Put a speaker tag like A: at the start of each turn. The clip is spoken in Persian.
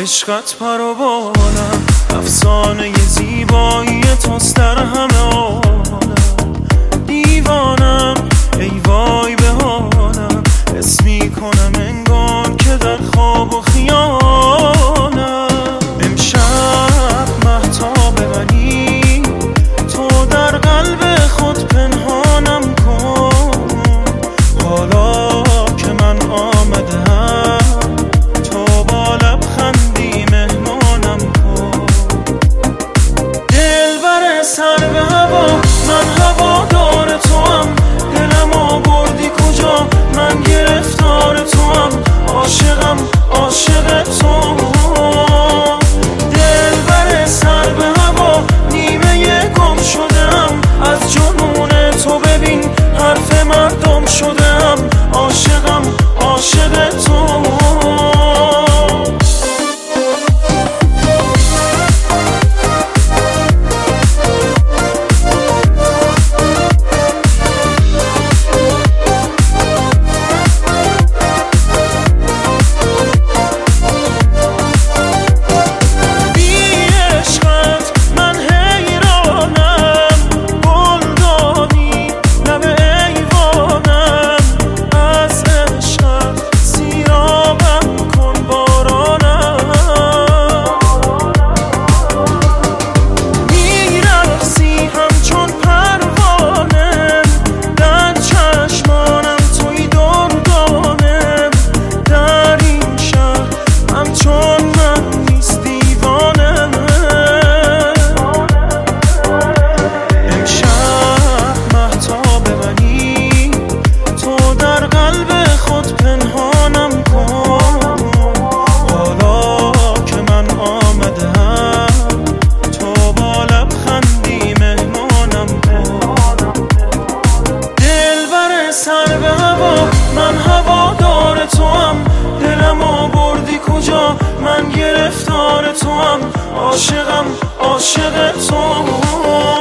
A: عشقت پروبالم، افسانه زیبایی توست در همه عالم. دیوانم ای وای به حالم، حس میکنم انگار که در خواب و خیالم. امشب مهتاب منی، تو در قلب خود پنهانم کن. حالا که من آمدم، تو با لبخندی مهمانم کن. دلبر سر به هوا، من هوادار توام. دلم آوردی کجا، من گرفتار توام. عاشقم عاشق تو. دلبر سر به هوا، نیمه گم شدم از جنون تو. ببین حرف مردم شدم، عاشقم عاشق تو. سر به هوا، من هوادار توام. دلم آوردی کجا، من گرفتار توام. عاشقم عاشق تو.